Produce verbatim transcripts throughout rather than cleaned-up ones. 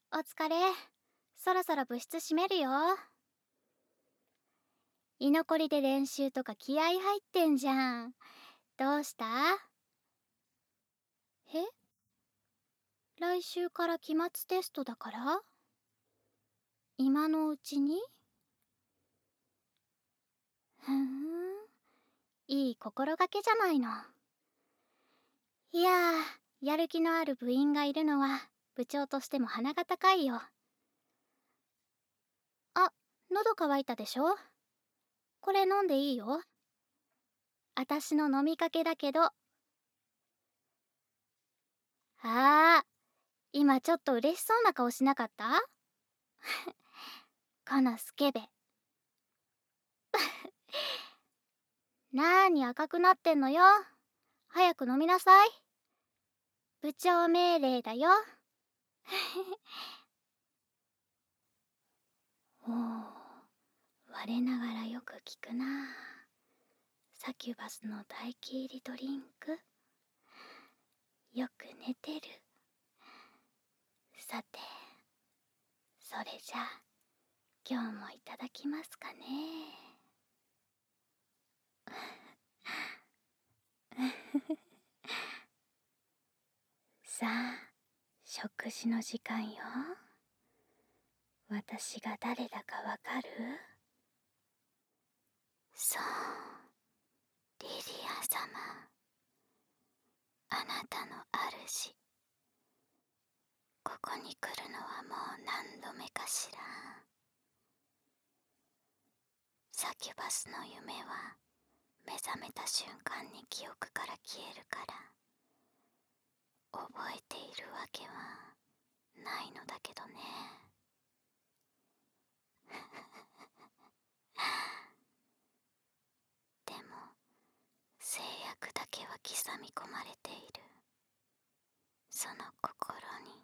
お疲れ。そろそろ部室閉めるよ。居残りで練習とか気合入ってんじゃん。どうした？え？来週から期末テストだから？今のうちに？ふーん、いい心がけじゃないの。いやー、やる気のある部員がいるのは部長としても鼻が高いよ。あ、喉乾いたでしょ？これ飲んでいいよ。あたしの飲みかけだけど。あー、今ちょっと嬉しそうな顔しなかった？このスケベ。なーに赤くなってんのよ。早く飲みなさい。部長命令だよ。おお、我ながらよく聞くな。サキュバスの唾液入りドリンク。よく寝てる。さて、それじゃあ今日もいただきますかね。さあ、食事の時間よ。私が誰だかわかる？そう、リリア様。あなたの主。ここに来るのはもう何度目かしら。サキュバスの夢は目覚めた瞬間に記憶から消えるから、覚えているわけはないのだけどね。でも制約だけは刻み込まれている。その心に。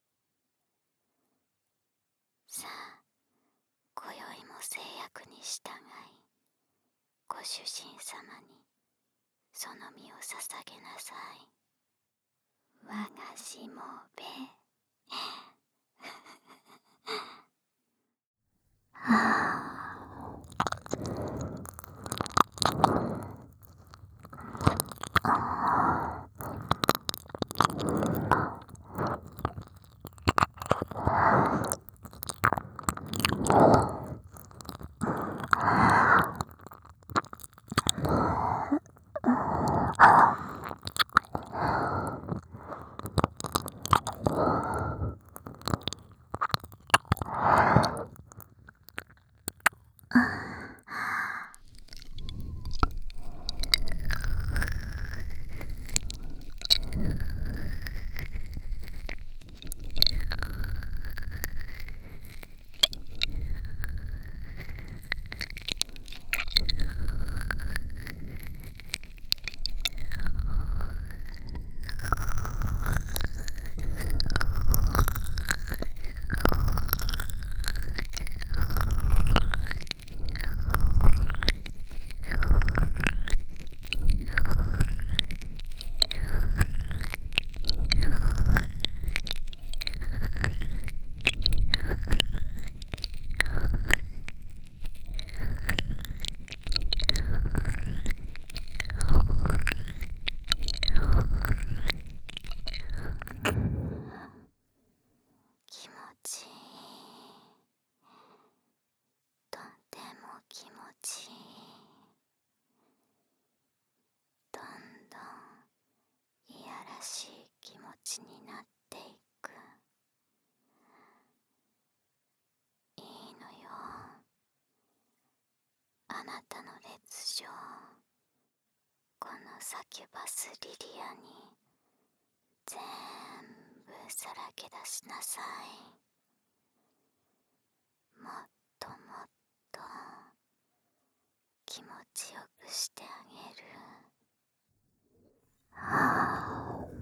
さあ、今宵も制約に従い、ご主人様にその身を捧げなさい。我がしもべ。は気持ちいい。とても気持ちいい。どんどんいやらしい気持ちになっていく。いいのよ。あなたの劣情、このサキュバスリリアに全部さらけ出しなさい。もっともっと気持ちよくしてあげる。はあ。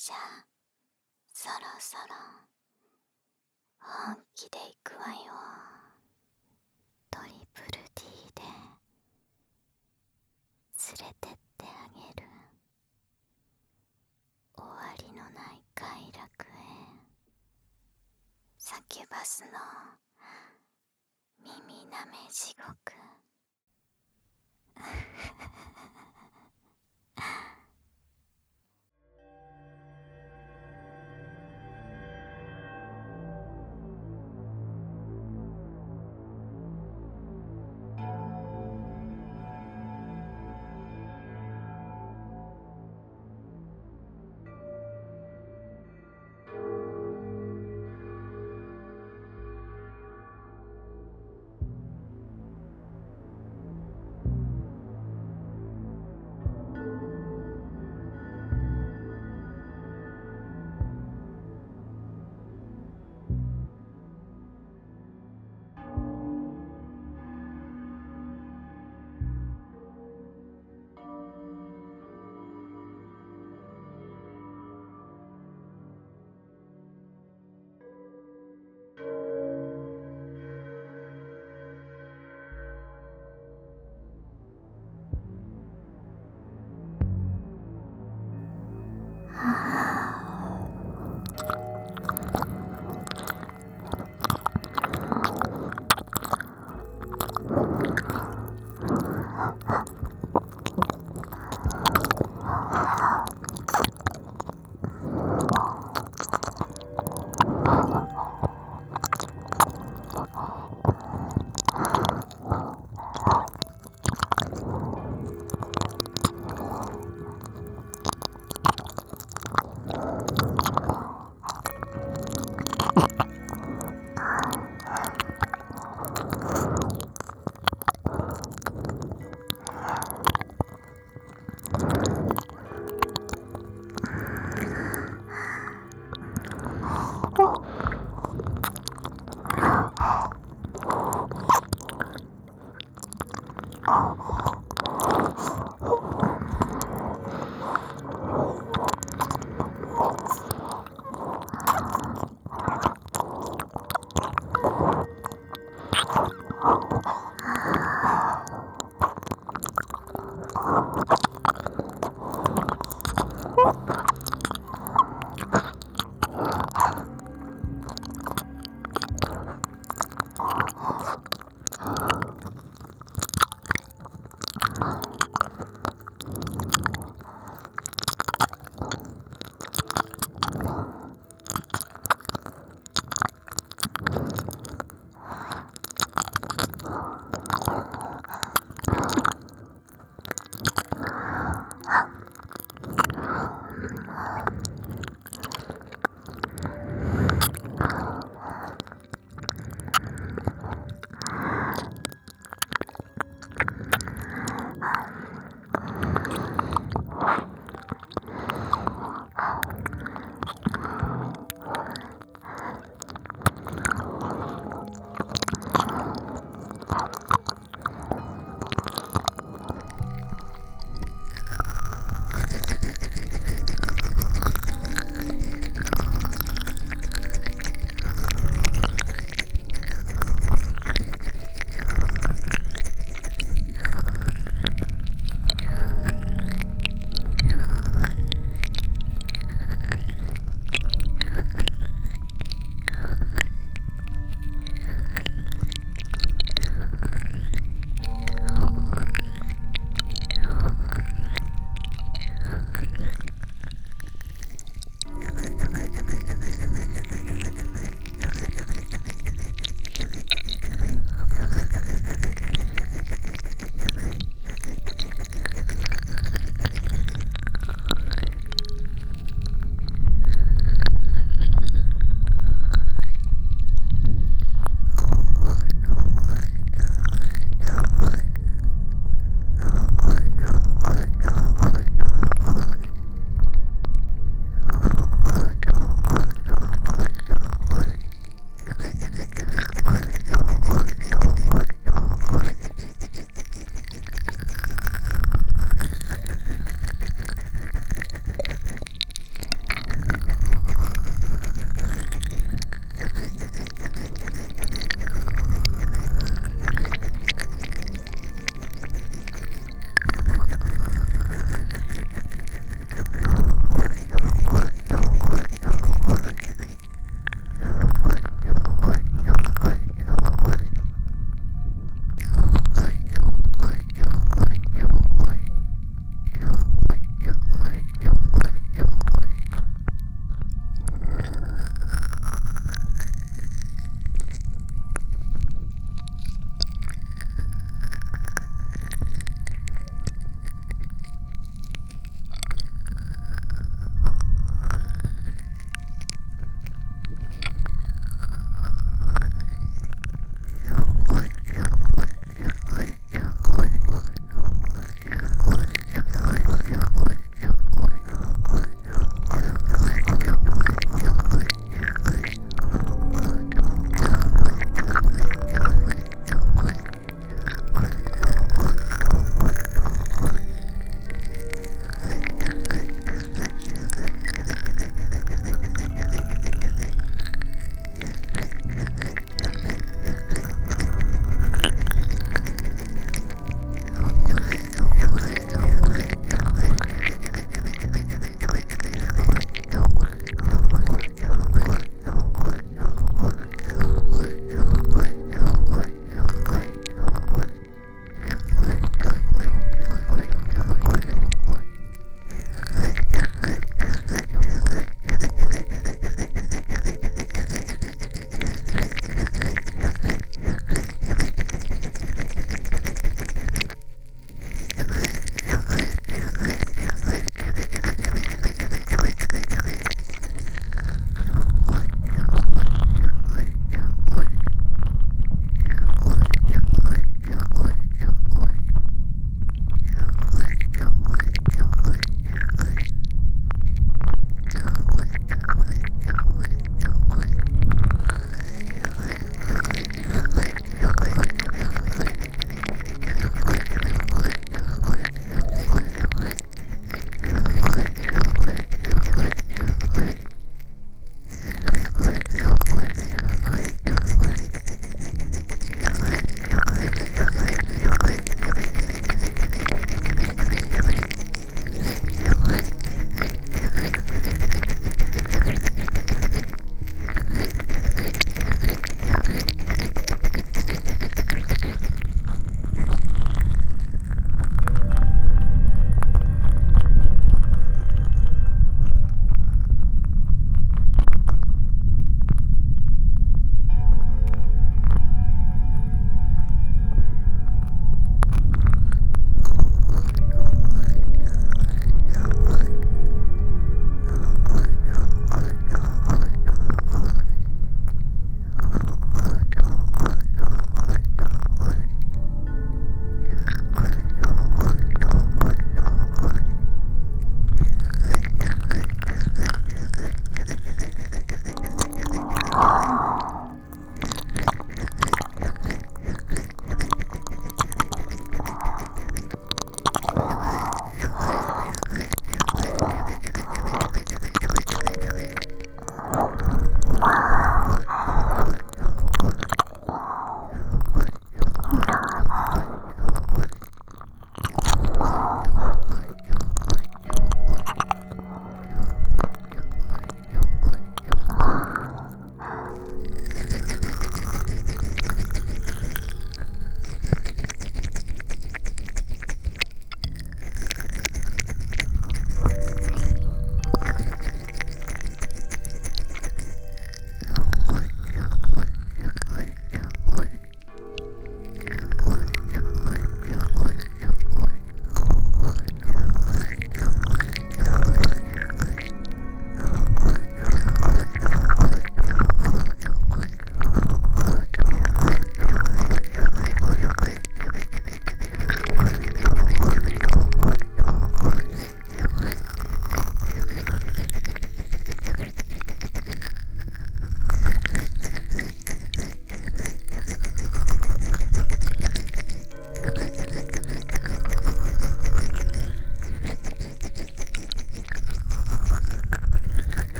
じゃあそろそろ本気でいくわよ。トリプル D で連れてってあげる。終わりのない快楽へ。サキュバスの耳なめ地獄。